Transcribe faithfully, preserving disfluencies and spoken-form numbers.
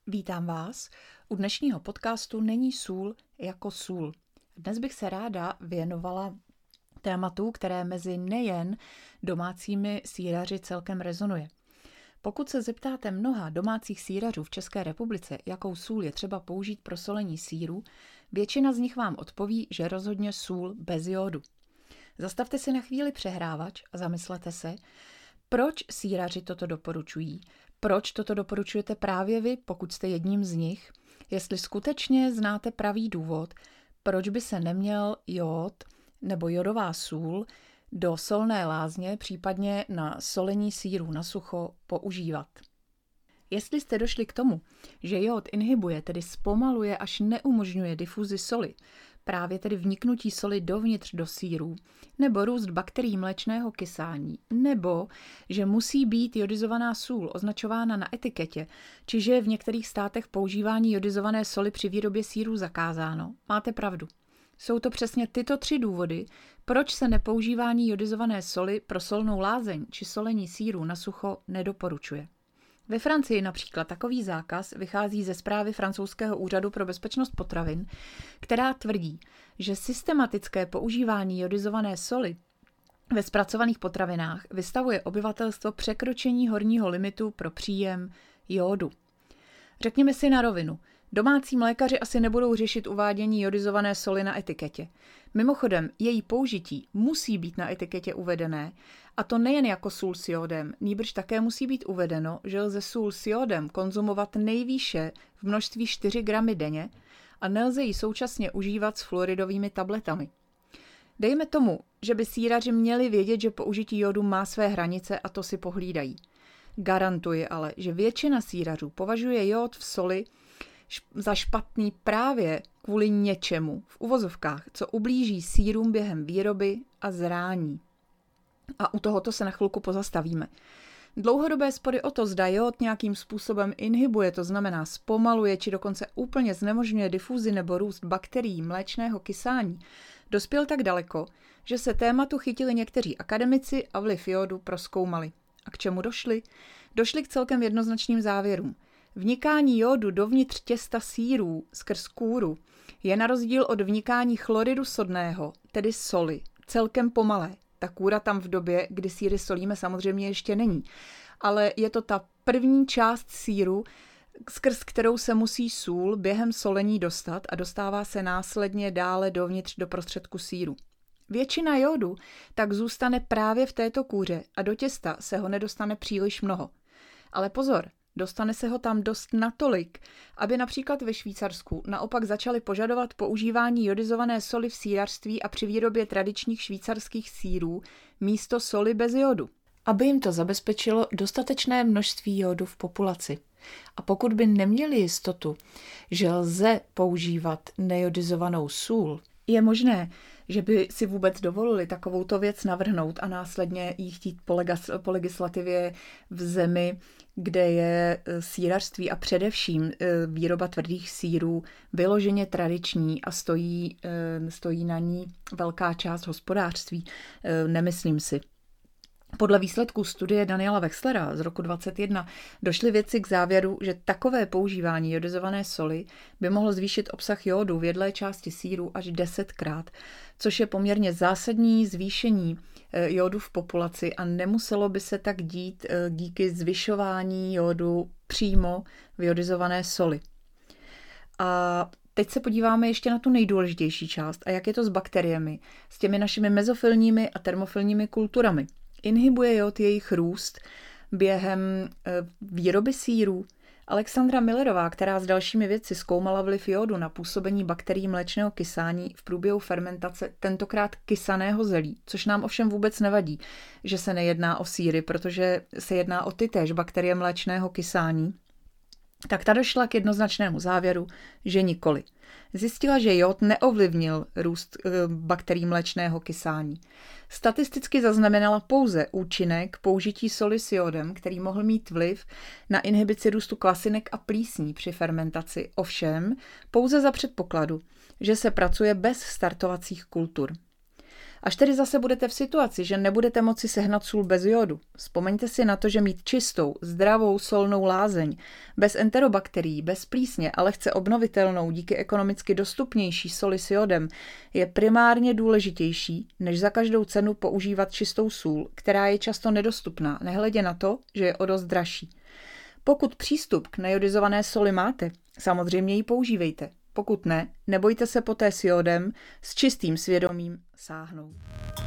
Vítám vás. U dnešního podcastu Není sůl jako sůl. Dnes bych se ráda věnovala tématu, které mezi nejen domácími sýraři celkem rezonuje. Pokud se zeptáte mnoha domácích sýrařů v České republice, jakou sůl je třeba použít pro solení sýru, většina z nich vám odpoví, že rozhodně sůl bez jódu. Zastavte si na chvíli přehrávač a zamyslete se, proč sýraři toto doporučují. Proč toto doporučujete právě vy, pokud jste jedním z nich? Jestli skutečně znáte pravý důvod, proč by se neměl jód nebo jodová sůl do solné lázně, případně na solení sýrů na sucho používat. Jestli jste došli k tomu, že jód inhibuje, tedy zpomaluje až neumožňuje difuzi soli, právě tedy vniknutí soli dovnitř do sýrů, nebo růst bakterií mléčného kysání, nebo že musí být jodizovaná sůl označována na etiketě, čiže je v některých státech používání jodizované soli při výrobě sýrů zakázáno, máte pravdu. Jsou to přesně tyto tři důvody, proč se nepoužívání jodizované soli pro solnou lázeň či solení sýrů na sucho nedoporučuje. Ve Francii například takový zákaz vychází ze zprávy francouzského úřadu pro bezpečnost potravin, která tvrdí, že systematické používání jodizované soli ve zpracovaných potravinách vystavuje obyvatelstvo překročení horního limitu pro příjem jódu. Řekněme si na rovinu, domácí mlékaři asi nebudou řešit uvádění jodizované soli na etiketě. Mimochodem, její použití musí být na etiketě uvedené, a to nejen jako sůl s jódem, nýbrž také musí být uvedeno, že lze sůl s jódem konzumovat nejvýše v množství čtyři gramy denně a nelze ji současně užívat s fluoridovými tabletami. Dejme tomu, že by sýraři měli vědět, že použití jódu má své hranice a to si pohlídají. Garantuji ale, že většina sýrařů považuje jód v soli za špatný právě kvůli něčemu, v uvozovkách, co ublíží sýrům během výroby a zrání. A u tohoto se na chvilku pozastavíme. Dlouhodobé spory o to, zda jód nějakým způsobem inhibuje, to znamená zpomaluje či dokonce úplně znemožňuje difuzi nebo růst bakterií mléčného kysání, dospěl tak daleko, že se tématu chytili někteří akademici a vliv jódu prozkoumali. A k čemu došli? Došli k celkem jednoznačným závěrům. Vnikání jódu dovnitř těsta sýrů skrz kůru je na rozdíl od vnikání chloridu sodného, tedy soli, celkem pomalé. Ta kůra tam v době, kdy sýry solíme, samozřejmě ještě není. Ale je to ta první část sýru, skrz kterou se musí sůl během solení dostat a dostává se následně dále dovnitř do prostředku sýru. Většina jódu tak zůstane právě v této kůře a do těsta se ho nedostane příliš mnoho. Ale pozor, dostane se ho tam dost natolik, aby například ve Švýcarsku naopak začali požadovat používání jodizované soli v sýrařství a při výrobě tradičních švýcarských sýrů místo soli bez jodu, aby jim to zabezpečilo dostatečné množství jodu v populaci. A pokud by neměli jistotu, že lze používat nejodizovanou sůl, je možné, že by si vůbec dovolili takovouto věc navrhnout a následně ji chtít po, legas, po legislativě v zemi, kde je sýrařství a především výroba tvrdých sýrů vyloženě tradiční a stojí, stojí na ní velká část hospodářství. Nemyslím si. Podle výsledků studie Daniela Wexlera z roku dvacet jedna došli vědci k závěru, že takové používání jodizované soli by mohlo zvýšit obsah jódu v jedlé části sýru až desetkrát, což je poměrně zásadní zvýšení jódu v populaci a nemuselo by se tak dít díky zvyšování jódu přímo v jodizované soli. A teď se podíváme ještě na tu nejdůležitější část a jak je to s bakteriemi, s těmi našimi mezofilními a termofilními kulturami. Inhibuje jód jejich růst během výroby sýrů. Alexandra Millerová, která s dalšími vědci zkoumala vliv jódu na působení bakterií mléčného kysání v průběhu fermentace tentokrát kysaného zelí, což nám ovšem vůbec nevadí, že se nejedná o sýry, protože se jedná o tytéž bakterie mléčného kysání, tak ta došla k jednoznačnému závěru, že nikoli. Zjistila, že jód neovlivnil růst bakterií mléčného kysání. Statisticky zaznamenala pouze účinek použití soli s jódem, který mohl mít vliv na inhibici růstu kvasinek a plísní při fermentaci, ovšem pouze za předpokladu, že se pracuje bez startovacích kultur. Až tedy zase budete v situaci, že nebudete moci sehnat sůl bez jodu, vzpomeňte si na to, že mít čistou, zdravou solnou lázeň, bez enterobakterií, bez plísně a lehce obnovitelnou díky ekonomicky dostupnější soli s jodem, je primárně důležitější, než za každou cenu používat čistou sůl, která je často nedostupná, nehledě na to, že je o dost dražší. Pokud přístup k nejodizované soli máte, samozřejmě ji používejte. Pokud ne, nebojte se poté s jodem s čistým svědomím sáhnout.